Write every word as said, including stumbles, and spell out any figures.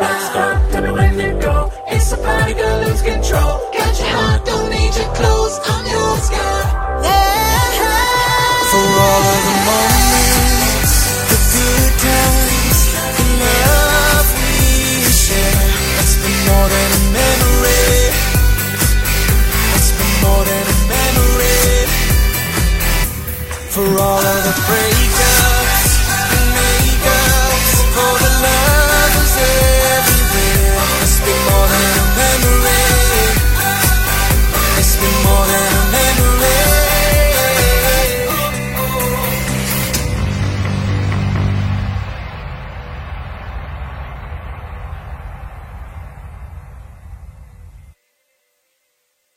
Let's go, tell me when you go. It's a party, girl, lose control. Got your heart, don't need your clothes. I'm yours, girl. Yeah. For all of the moments, the good times, the love we shared. It's been more than a memory. It's been more than a memory. For all of the breakups.